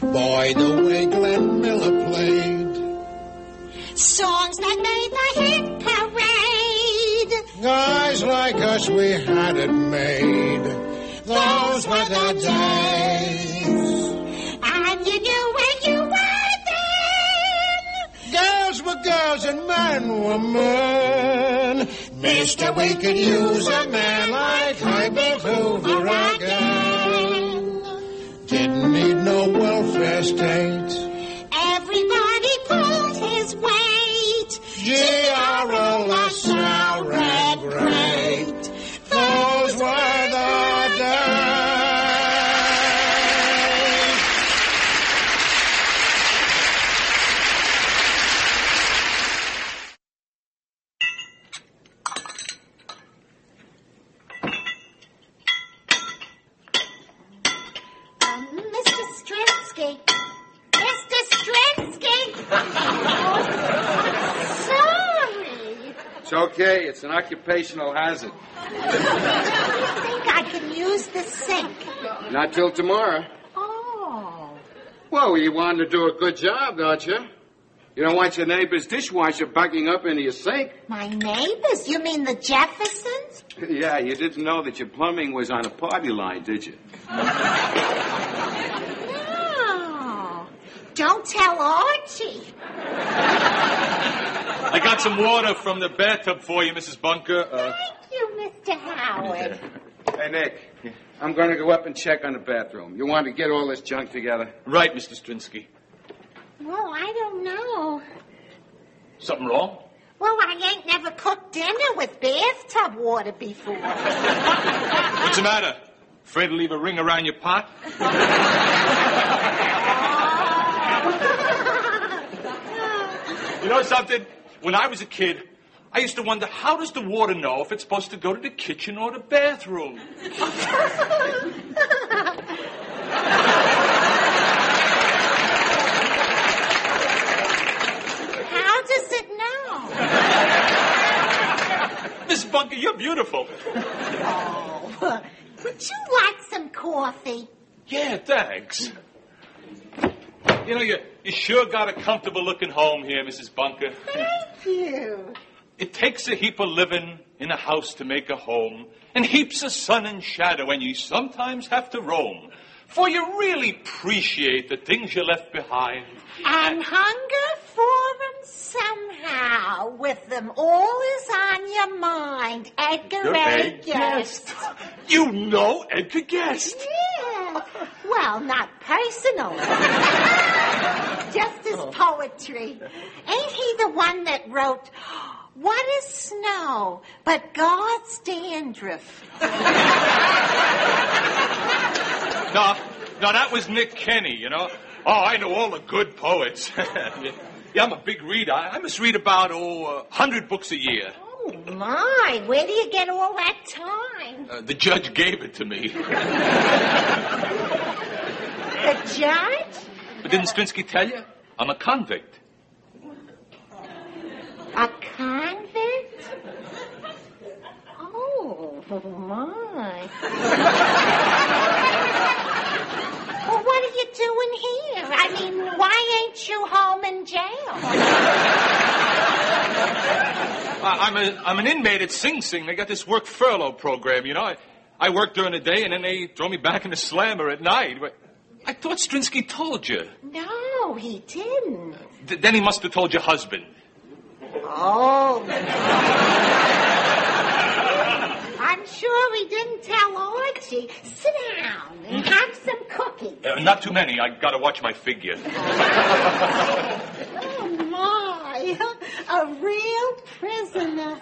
By the way Glenn Miller played songs that made the hit parade. Guys like us, we had it made. Those were the days. And you knew where you were then. Girls were girls and men were men. Mister, we could use a man like Herbert Hoover again. Didn't need no welfare state. Everybody pulled his weight. G.R.O. LaSalle ran great. Those were the days. Mr. Strinsky. Mr. Strinsky. Sorry. It's okay. It's an occupational hazard. I think I can use the sink. Not till tomorrow. Oh. Well, you want to do a good job, don't you? You don't want your neighbor's dishwasher bugging up into your sink. My neighbors? You mean the Jeffersons? Yeah, you didn't know that your plumbing was on a party line, did you? No. Don't tell Archie. I got some water from the bathtub for you, Mrs. Bunker. Thank you, Mr. Howard. Hey, Nick, I'm going to go up and check on the bathroom. You want to get all this junk together? Right, Mr. Strinsky. Well, I don't know. Something wrong? Well, I ain't never cooked dinner with bathtub water before. What's the matter? Afraid to leave a ring around your pot? You know something? When I was a kid, I used to wonder, how does the water know if it's supposed to go to the kitchen or the bathroom? How does it know? Miss Bunker, you're beautiful. Oh, would you like some coffee? Yeah, thanks. You know, you sure got a comfortable-looking home here, Mrs. Bunker. Thank you. It takes a heap of living in a house to make a home, and heaps of sun and shadow, and you sometimes have to roam. For you really appreciate the things you left behind. And hunger for them somehow. With them all is on your mind. Edgar A. Guest. You know Edgar Guest. Yeah. Well, not personally. Just his poetry. Ain't he the one that wrote, "What is snow but God's dandruff"? No, that was Nick Kenny, you know. Oh, I know all the good poets. Yeah, I'm a big reader. I must read about, 100 books a year. Oh, my. Where do you get all that time? The judge gave it to me. The judge? But didn't Strinsky tell you? I'm a convict. A convict? Oh, my. Well, what are you doing here? I mean, why ain't you home in jail? I'm an inmate at Sing Sing. They got this work furlough program, you know. I work during the day, and then they throw me back in the slammer at night. I thought Strinsky told you. No, he didn't. Then he must have told your husband. Oh. I'm sure he didn't tell Archie. Sit down and have some cookies. Not too many. I got to watch my figure. Oh, my. A real prisoner.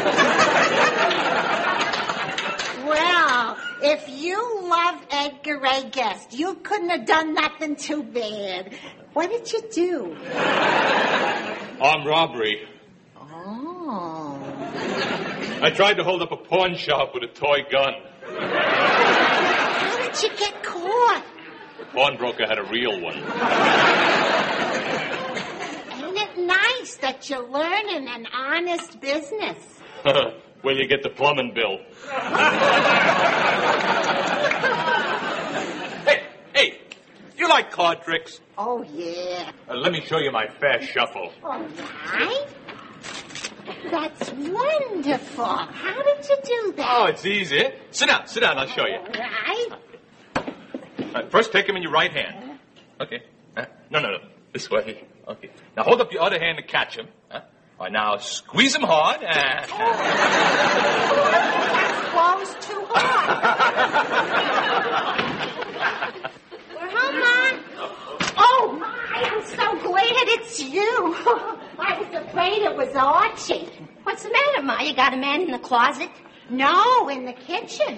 Well, if you love Edgar A. Guest, you couldn't have done nothing too bad. What did you do? Armed robbery. Oh. I tried to hold up a pawn shop with a toy gun. How did you get caught? The pawnbroker had a real one. Ain't it nice that you're learning an honest business? Where you get the plumbing bill. Hey, You like card tricks? Oh, yeah. Let me show you my fair shuffle. All right. That's wonderful. How did you do that? Oh, it's easy. Sit down, I'll show you. All right. First, take them in your right hand. Okay. No. This way. Okay. Now, hold up your other hand to catch them. All right, now, squeeze them hard. That's close too hard. We're home, Mom. Oh, my, I'm so glad it's you. I was afraid it was Archie. What's the matter, Ma? You got a man in the closet? No, in the kitchen.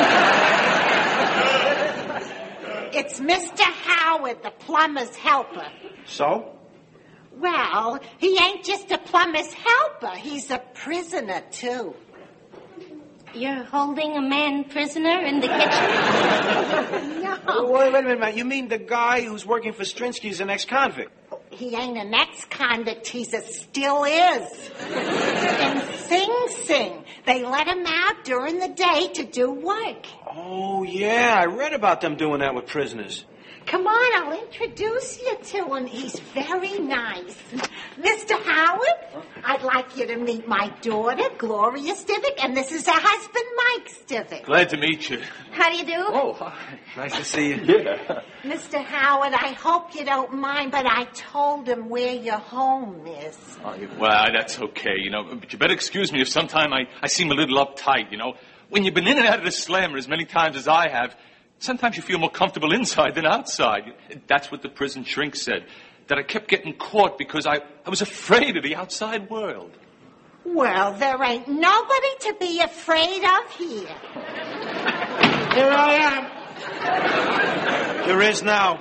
It's Mr. Howard, the plumber's helper. So? Well, he ain't just a plumber's helper. He's a prisoner, too. You're holding a man prisoner in the kitchen? No. Wait a minute, man. You mean the guy who's working for Strinsky's an ex-convict? He ain't an ex-convict. He's a still is. In Sing Sing, they let him out during the day to do work. Oh, yeah. I read about them doing that with prisoners. Come on, I'll introduce you to him. He's very nice. Mr. Howard, I'd like you to meet my daughter, Gloria Stivic, and this is her husband, Mike Stivic. Glad to meet you. How do you do? Oh, hi. Nice to see you. Yeah. Mr. Howard, I hope you don't mind, but I told him where your home is. Well, that's okay, but you better excuse me if sometime I seem a little uptight, When you've been in and out of the slammer as many times as I have, sometimes you feel more comfortable inside than outside. That's what the prison shrink said, that I kept getting caught because I was afraid of the outside world. Well, there ain't nobody to be afraid of here. Here I am. There is now.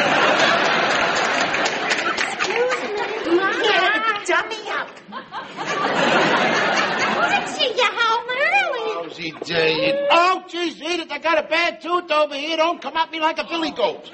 Excuse me. Here, dummy up. Archie, you're home early. Lousy day. Oh, geez, Edith, I got a bad tooth over here. Don't come at me like a billy goat.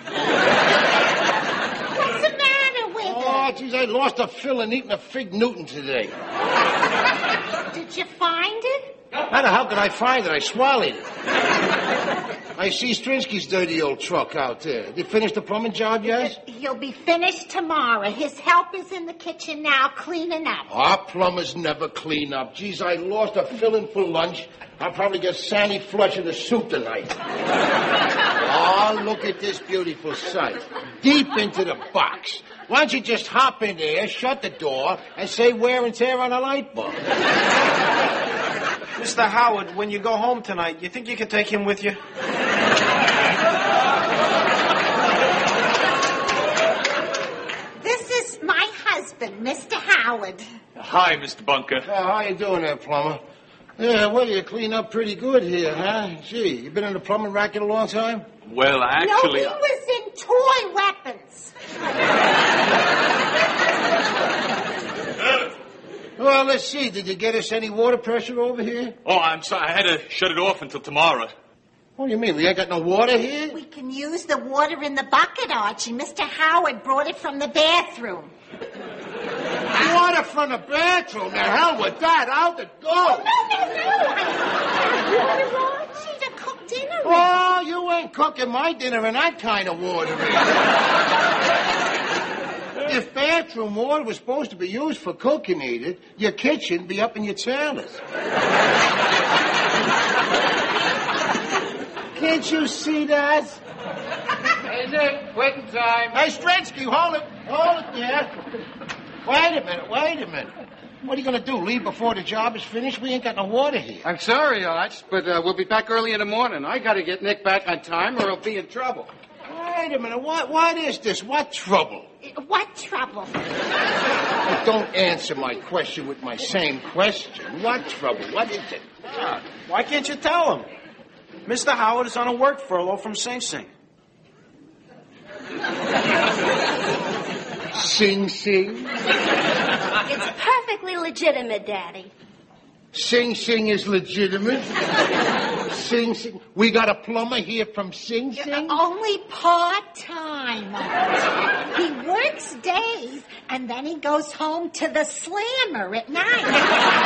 What's the matter with it? Oh, geez, I lost a filling eating a fig Newton today. Did you find it? How the hell did I find it? I swallowed it. I see Strinsky's dirty old truck out there. Did you finish the plumbing job yet? He'll be finished tomorrow. His helper's in the kitchen now cleaning up. Our plumbers never clean up. Geez, I lost a filling for lunch. I'll probably get Sandy Flush in the soup tonight. Oh, look at this beautiful sight. Deep into the box. Why don't you just hop in there, shut the door, and say wear and tear on a light bulb? Mr. Howard, when you go home tonight, you think you could take him with you? This is my husband, Mr. Howard. Hi, Mr. Bunker. How you doing there, plumber? Yeah, well, you clean up pretty good here, huh? Gee, you been in the plumbing racket a long time? Well, actually... No, he was in toy weapons. Well, let's see. Did you get us any water pressure over here? Oh, I'm sorry. I had to shut it off until tomorrow. What do you mean? We ain't got no water here? We can use the water in the bucket, Archie. Mr. Howard brought it from the bathroom. Water from the bathroom? The hell with that. Out the door. No. Water, Archie, to cook dinner in. Oh, you ain't cooking my dinner in that kind of water. If bathroom water was supposed to be used for cooking, Edith, your kitchen be up in your chalice. Can't you see that? Hey, Nick, quitting time. Hey, Strinsky, hold it there. Wait a minute. What are you going to do, leave before the job is finished? We ain't got no water here. I'm sorry, Arch, but we'll be back early in the morning. I got to get Nick back on time or he'll be in trouble. Wait a minute, what is this? What trouble? What trouble? Well, don't answer my question with my same question. What trouble? What is it? Why can't you tell him? Mr. Howard is on a work furlough from Sing Sing. Sing Sing? It's perfectly legitimate, Daddy. Sing Sing is legitimate? Sing Sing? We got a plumber here from Sing Sing? Only part-time. He works days, and then he goes home to the slammer at night.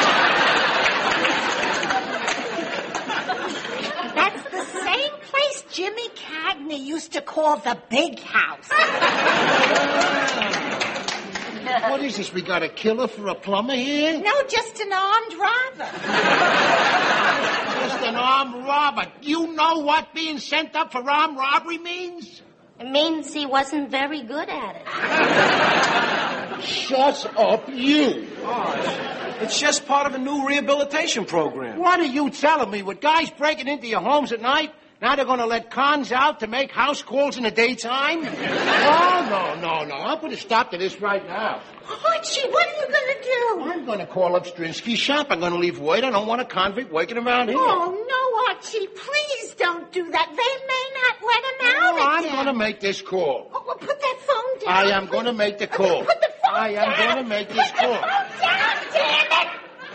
That's the same place Jimmy Cagney used to call the big house. What is this? We got a killer for a plumber here? No, just an armed robber. Just an armed robber. You know what being sent up for armed robbery means? It means he wasn't very good at it. Shut up, you. It's just part of a new rehabilitation program. What are you telling me? With guys breaking into your homes at night, now they're going to let cons out to make house calls in the daytime? Oh, no. I'll put a stop to this right now. Archie, what are you going to do? I'm going to call up Strinsky's shop. I'm going to leave word. I don't want a convict working around here. Oh, no, Archie, please don't do that. They may not let him out I'm again. going to make this call. Oh, well, put that phone down. I am going to make the call. Put the phone I down. am going to make this Put the call. phone down, damn it.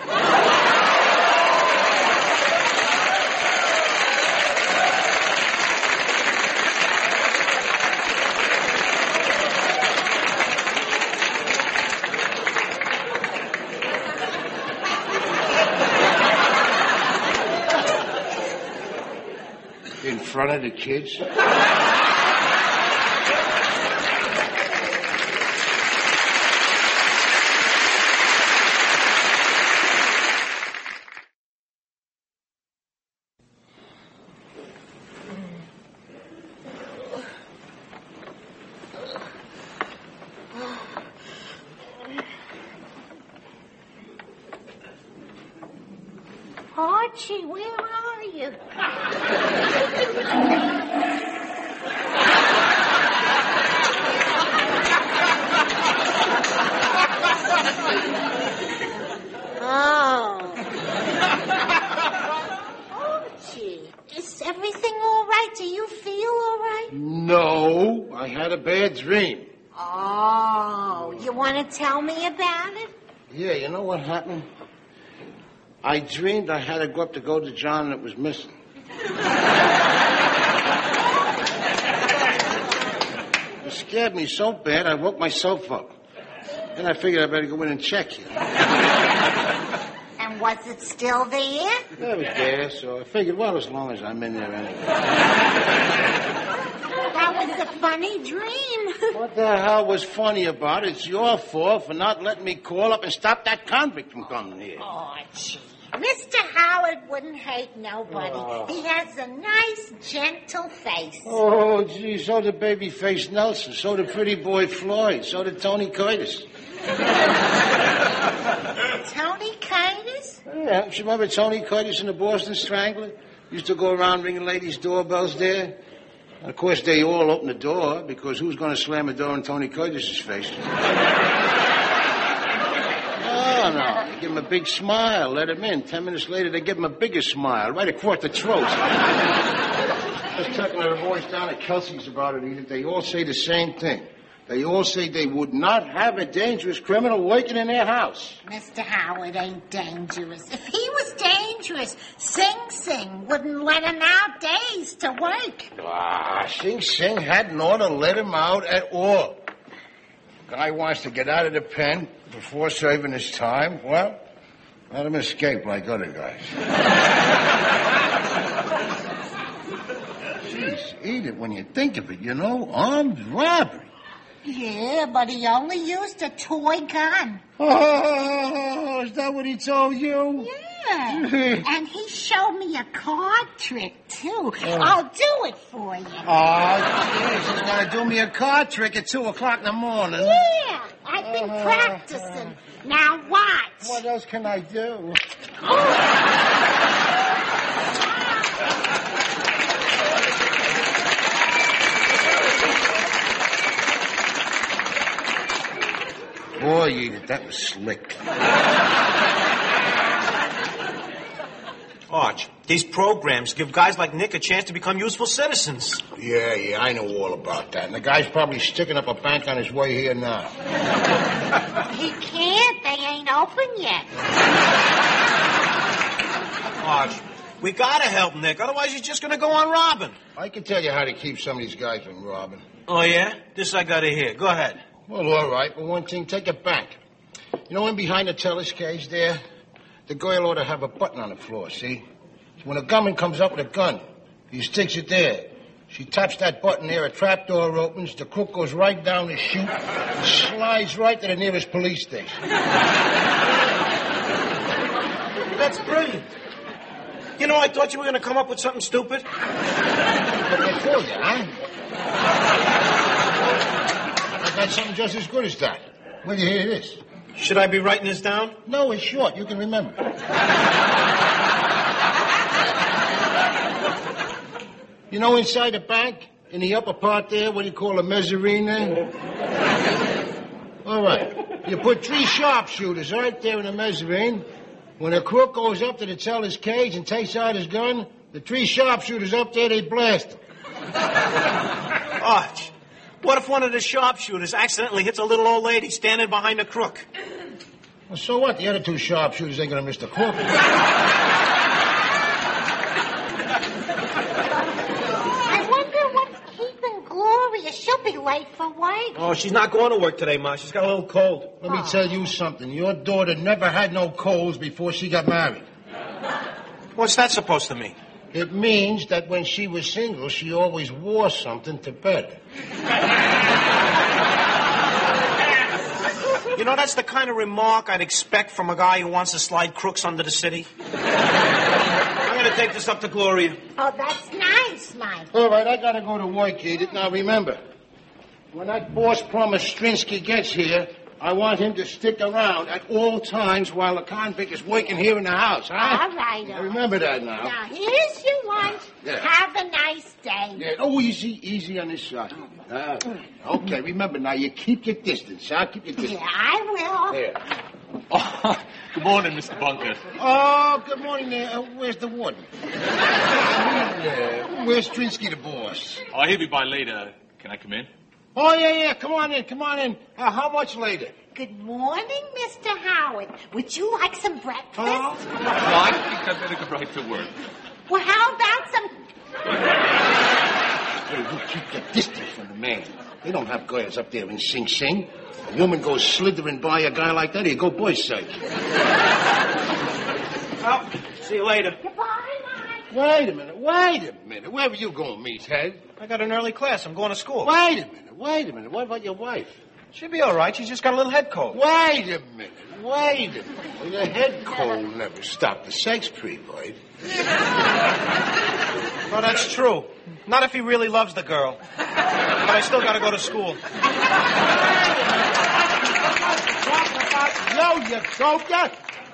In front of the kids? Archie, where are you? Oh. Archie, is everything all right? Do you feel all right? No, I had a bad dream. Oh, you want to tell me about it? Yeah, you know what happened? I dreamed I had to go up to go to John and it was missing. It scared me so bad I woke myself up. Then I figured I better go in and check it. And was it still there? Yeah, it was there, so I figured, well, as long as I'm in there anyway. That was a funny dream. What the hell was funny about it? It's your fault for not letting me call up and stop that convict from coming here. Archie. Mr. Howard wouldn't hate nobody. He has a nice, gentle face. Oh, gee, so did baby-faced Nelson, so did pretty boy Floyd, so did Tony Curtis. Tony Curtis? Yeah, you remember Tony Curtis and the Boston Strangler? Used to go around ringing ladies' doorbells there. And of course, they all opened the door, because who's going to slam a door in Tony Curtis's face? No. They give him a big smile, let him in. 10 minutes later, they give him a bigger smile, right across the throat. I was talking to the boys down at Kelsey's about it, Edith. They all say the same thing. They all say they would not have a dangerous criminal working in their house. Mr. Howard ain't dangerous. If he was dangerous, Sing Sing wouldn't let him out days to work. Sing Sing hadn't ought to let him out at all. Guy wants to get out of the pen before serving his time. Well, let him escape like other guys. Jeez, Edith, when you think of it, you know, armed robbery. Yeah, but he only used a toy gun. Oh, is that what he told you? Yeah. And he showed me a card trick, too. I'll do it for you. Oh, jeez, he's going to do me a card trick at 2 o'clock in the morning. Yeah, I've been practicing. Now watch. What else can I do? Boy, Edith, that was slick. Arch, these programs give guys like Nick a chance to become useful citizens. Yeah, I know all about that. And the guy's probably sticking up a bank on his way here now. He can't. They ain't open yet. Arch, we gotta help Nick, otherwise he's just gonna go on robbing. I can tell you how to keep some of these guys from robbing. Oh, yeah? This I gotta hear. Go ahead. Well, all right. But one thing, take it back. You know, in behind the teller's cage there, the girl ought to have a button on the floor, see? So when a gunman comes up with a gun, he sticks it there. She taps that button there, a trapdoor opens, the crook goes right down the chute, and slides right to the nearest police station. That's brilliant. You know, I thought you were going to come up with something stupid. What I told you, huh? I got something just as good as that. Where do you hear this? Should I be writing this down? No, it's short. You can remember. You know, inside the bank, in the upper part there, what do you call a mezzanine there? All right. You put 3 sharpshooters right there in the mezzanine. When a crook goes up to the teller's cage and takes out his gun, the 3 sharpshooters up there, they blast him. Arch, what if one of the sharpshooters accidentally hits a little old lady standing behind the crook? Well, so what? The other 2 sharpshooters ain't gonna miss the crook. I wonder what's keeping Gloria. She'll be late for work. Oh, she's not going to work today, Ma. She's got a little cold. Let me tell you something. Your daughter never had no colds before she got married. What's that supposed to mean? It means that when she was single, she always wore something to bed. You know, that's the kind of remark I'd expect from a guy who wants to slide crooks under the city. I'm going to take this up to Gloria. Oh, that's nice, Mike. All right, I gotta go to work, Edith. Now, remember, when that boss plumber Strinsky gets here, I want him to stick around at all times while the convict is working here in the house, huh? All right. Now, remember that now. Now, here's your lunch. Yeah. Have a nice day. Yeah. Oh, easy on this side. Okay, remember now, you keep your distance, huh? Keep your distance. Yeah, I will. There. Oh, good morning, Mr. Bunker. Oh, good morning there. Where's the warden? Where's Strinsky, the boss? Oh, he'll be by later. Can I come in? Oh, yeah. Come on in. How much later? Good morning, Mr. Howard. Would you like some breakfast? Oh. No, I think I'd better go right to work. Well, how about some... Hey, you keep your distance from the man. They don't have girls up there in Sing Sing. A woman goes slithering by a guy like that, he'd go boy's sake. Well, see you later. Goodbye, Mike. Wait a minute. Where were you going, meathead? I got an early class. I'm going to school. Wait a minute. What about your wife? She'll be all right. She's just got a little head cold. Wait a minute. Your head cold never stopped the sex pre-boy. Well, that's true. Not if he really loves the girl. But I still got to go to school. No, you joker.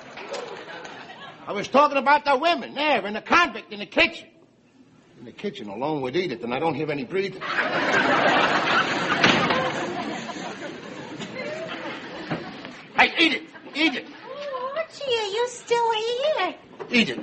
I was talking about the women there in the convict in the kitchen. In the kitchen alone with Edith, and I don't hear any breathing. Hey, Edith. Oh, Archie, are you still here? Edith.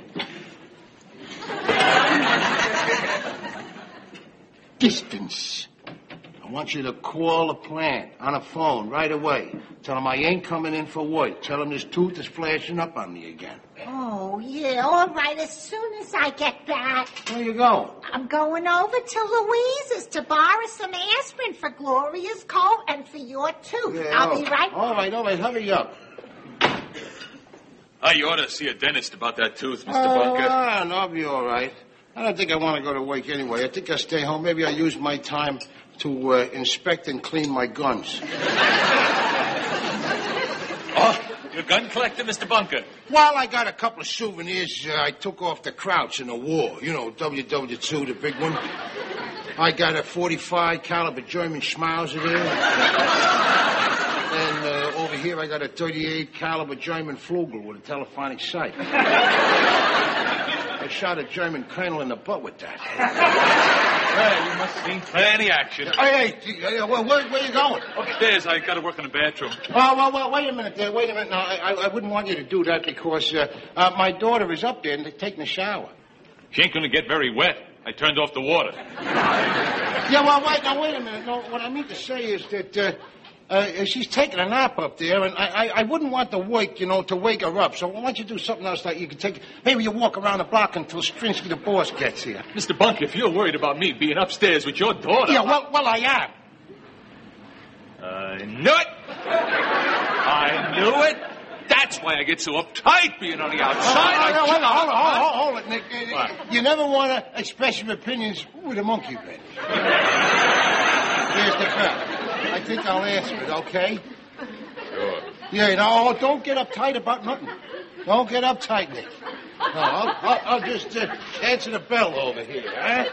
Distance. I want you to call the plant on a phone right away. Tell them I ain't coming in for work. Tell them this tooth is flashing up on me again. Oh, yeah, all right, as soon as I get back. Where you going? I'm going over to Louise's to borrow some aspirin for Gloria's cold and for your tooth. Yeah, I'll be right back. All right, hurry up. Oh, you ought to see a dentist about that tooth, Mr. Bunker. No, I'll be all right. I don't think I want to go to work anyway. I think I'll stay home. Maybe I'll use my time to inspect and clean my guns. Oh, you're a gun collector, Mr. Bunker? Well, I got a couple of souvenirs I took off the Krauts in the war. You know, WW2, the big one. I got a .45 caliber German Schmauser there. And over here I got a .38 caliber German Flugel with a telephonic sight. I shot a German colonel in the butt with that. Well, you must have seen plenty action. Hey, where you going? Upstairs, I got to work in the bathroom. Well, wait a minute there. Wait a minute. No, I wouldn't want you to do that because my daughter is up there and taking a shower. She ain't going to get very wet. I turned off the water. Yeah, well, wait a minute. No, what I mean to say is that she's taking a nap up there, and I wouldn't want to wake her up. So why don't you do something else that you can take? Maybe you walk around the block until Strinsky the boss gets here. Mr. Bunker, if you're worried about me being upstairs with your daughter... Yeah, well, I am. I knew it. I knew it. That's That's why I get so uptight being on the outside. Hold it, Nick. What? You never want to express your opinions with a monkey wrench. Here's the bell. I think I'll answer it, okay? Sure. Yeah, no, don't get uptight about nothing. Don't get uptight, Nick. No, I'll just answer the bell over here, huh?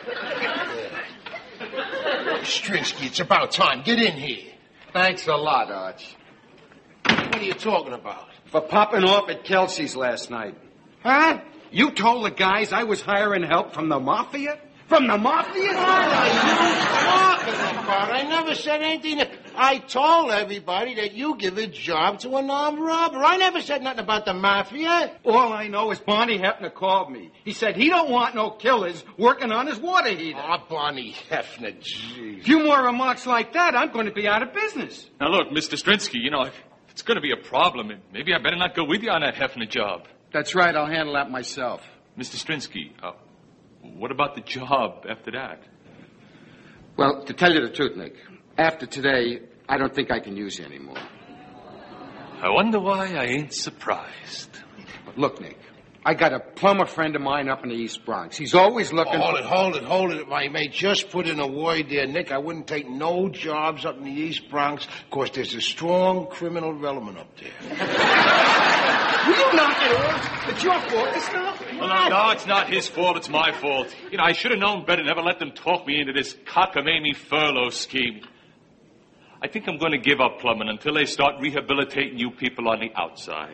Strinsky, it's about time. Get in here. Thanks a lot, Arch. What are you talking about? For popping off at Kelsey's last night. Huh? You told the guys I was hiring help from the Mafia? From the Mafia? What are you talking about? I never said anything. I told everybody that you give a job to a non-robber. I never said nothing about the Mafia. All I know is Barney Hefner called me. He said he don't want no killers working on his water heater. Oh, Barney Hefner, jeez. Few more remarks like that, I'm going to be out of business. Now, look, Mr. Strinsky, you know, if it's going to be a problem, maybe I better not go with you on that Hefner job. That's right, I'll handle that myself. Mr. Strinsky, what about the job after that? Well, to tell you the truth, Nick, after today, I don't think I can use you anymore. I wonder why I ain't surprised. But look, Nick, I got a plumber friend of mine up in the East Bronx. He's always looking... Hold it. If I may just put in a word there, Nick, I wouldn't take no jobs up in the East Bronx because there's a strong criminal element up there. Will you knock it off? It's your fault. It's not. Well, no, it's not his fault. It's my fault. You know, I should have known better. Never let them talk me into this cockamamie furlough scheme. I think I'm going to give up plumbing until they start rehabilitating you people on the outside.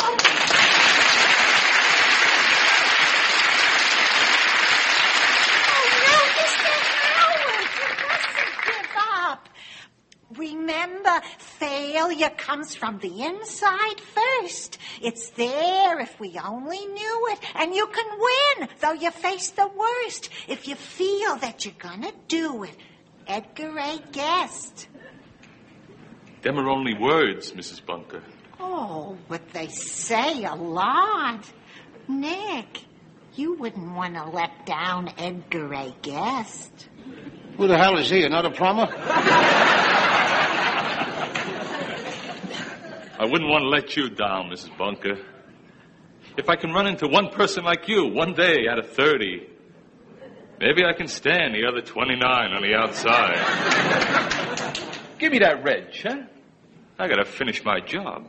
Remember, failure comes from the inside first. It's there if we only knew it. And you can win, though you face the worst, if you feel that you're gonna do it. Edgar A. Guest. Them are only words, Mrs. Bunker. Oh, but they say a lot. Nick, you wouldn't want to let down Edgar A. Guest. Who the hell is he, another plumber? I wouldn't want to let you down, Mrs. Bunker. If I can run into one person like you one day out of 30, maybe I can stand the other 29 on the outside. Give me that wrench, huh? I gotta finish my job.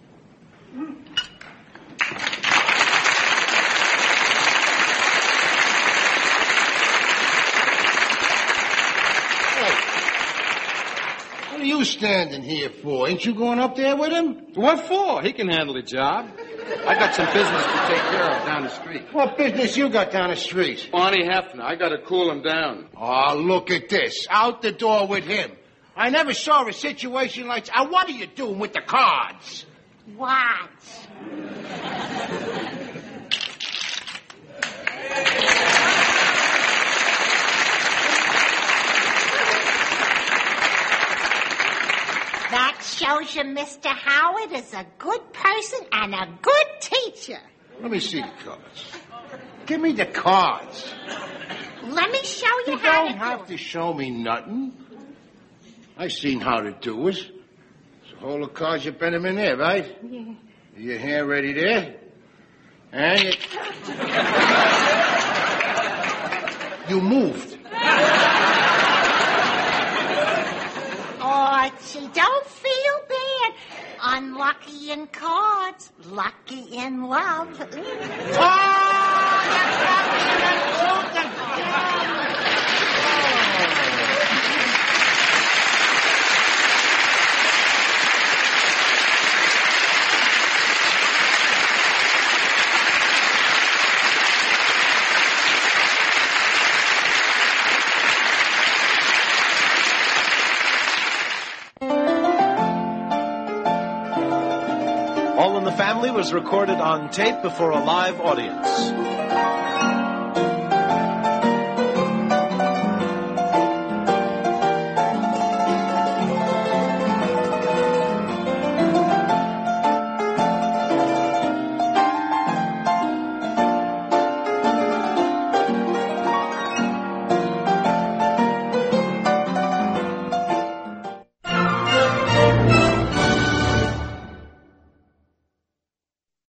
What are you standing here for? Ain't you going up there with him? What for? He can handle the job. I got some business to take care of down the street. What business you got down the street? Barney Hefner. I got to cool him down. Oh, look at this. Out the door with him. I never saw a situation like... what are you doing with the cards? What? That shows you Mr. Howard is a good person and a good teacher. Let me see the cards. Give me the cards. Let me show you You how don't to have to show me nothing. I seen how to do it. So hold the cards, you bend them in there, right? Yeah. Your hair ready there? And you moved. Archie, don't feel bad. Unlucky in cards, lucky in love. All in the Family was recorded on tape before a live audience.